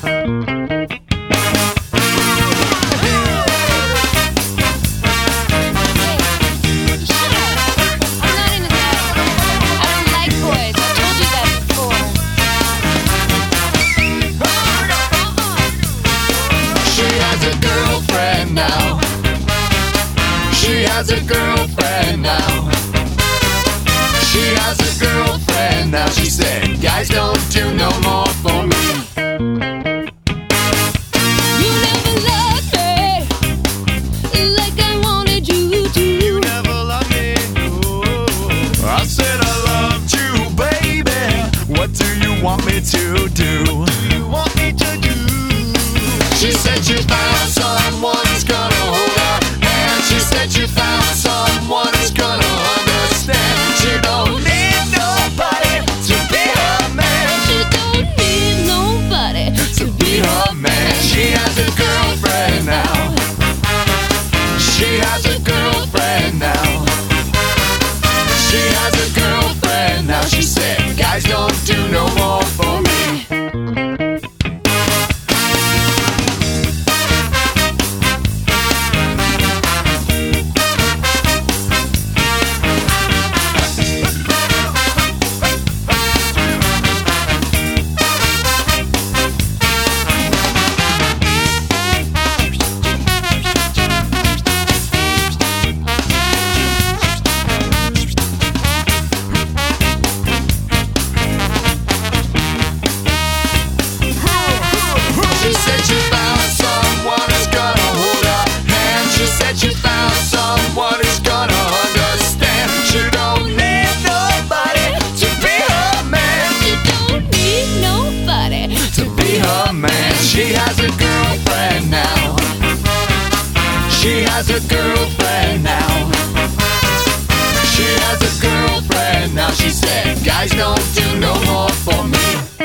She has a girlfriend now. She has a girlfriend now. She said, guys don't do no more for me. You never loved me like I wanted you to. You never loved me, no. I said I loved you, baby. What do you want me to do? What do you want me to do? She said she found someone who's gonna hold her hand. She said she found someone who's gonna understand. She don't need nobody to be her man. She don't need nobody To be her man. She has a girlfriend now. She has a girlfriend now. She has a girlfriend now. She said, guys don't do no more for me. She said she found someone who's gonna hold her hand. She said she found someone who's gonna understand. She don't need nobody to be her man. She don't need nobody To be her man. She has a girlfriend now. She has a girlfriend now. She has a girlfriend now. She said, guys don't do no more for me.